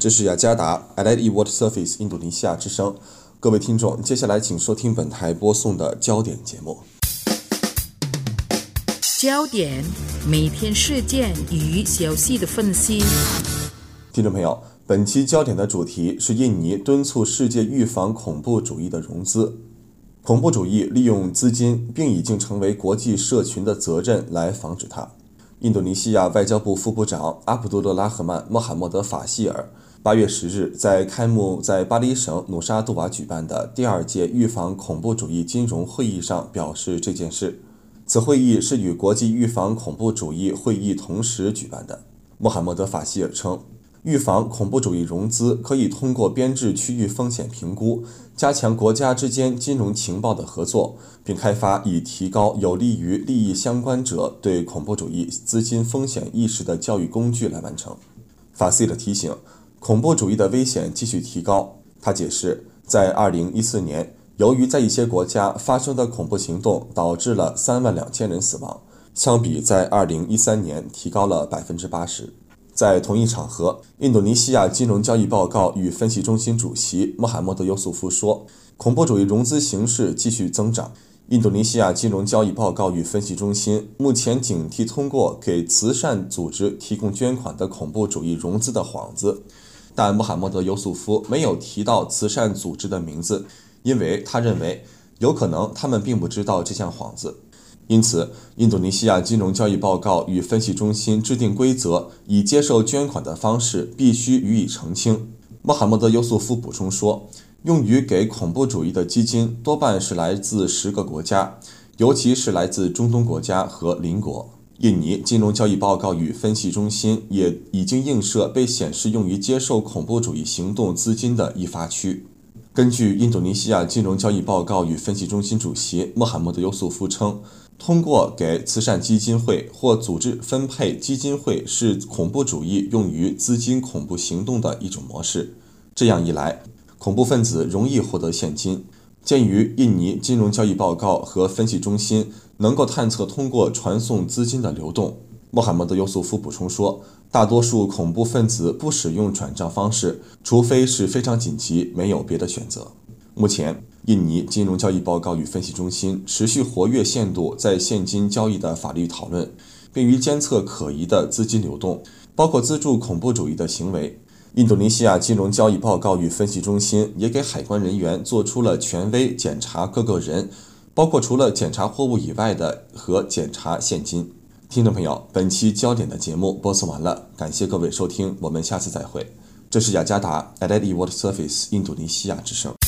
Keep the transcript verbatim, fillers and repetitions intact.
这是雅加达 Allied World Service 印度尼西亚之声。各位听众，接下来请收听本台播送的焦点节目。 焦点，每天事件与消息的分析。 听众朋友，本期焦点的主题是印尼敦促世界预防恐怖主义的融资。恐怖主义利用资金，并已经成为国际社群的责任来防止它。印度尼西亚外交部副部长阿卜杜勒拉赫曼·穆罕默德·法希尔八月十日在开幕在巴黎省努沙杜瓦举办的第二届预防恐怖主义金融会议上表示这件事。此会议是与国际预防恐怖主义会议同时举办的。穆罕默德·法希尔称，预防恐怖主义融资可以通过编制区域风险评估，加强国家之间金融情报的合作，并开发以提高有利于利益相关者对恐怖主义资金风险意识的教育工具来完成。法希尔提醒，恐怖主义的危险继续提高。他解释，在二零一四年，由于在一些国家发生的恐怖行动导致了三万两千人死亡，相比在二零一三年提高了 百分之八十。在同一场合，印度尼西亚金融交易报告与分析中心主席穆罕默德·尤素夫说，恐怖主义融资形势继续增长。印度尼西亚金融交易报告与分析中心目前警惕通过给慈善组织提供捐款的恐怖主义融资的幌子，但穆罕默德·尤素夫没有提到慈善组织的名字，因为他认为有可能他们并不知道这项幌子。因此，印度尼西亚金融交易报告与分析中心制定规则，以接受捐款的方式必须予以澄清。穆罕默德·尤素夫补充说，用于给恐怖主义的基金多半是来自十个国家，尤其是来自中东国家和邻国。印尼金融交易报告与分析中心也已经映射被显示用于接受恐怖主义行动资金的一发区。根据印度尼西亚金融交易报告与分析中心主席穆罕默德·尤素夫称，通过给慈善基金会或组织分配基金会是恐怖主义用于资金恐怖行动的一种模式。这样一来，恐怖分子容易获得现金。鉴于印尼金融交易报告和分析中心能够探测通过传送资金的流动，穆罕默德·尤素夫补充说，大多数恐怖分子不使用转账方式，除非是非常紧急，没有别的选择。目前，印尼金融交易报告与分析中心持续活跃限度在现金交易的法律讨论，并于监测可疑的资金流动，包括资助恐怖主义的行为。印度尼西亚金融交易报告与分析中心也给海关人员做出了权威检查各个人，包括除了检查货物以外的和检查现金。听众朋友，本期焦点的节目播送完了，感谢各位收听，我们下次再会。这是雅加达 Allied World Service 印度尼西亚之声。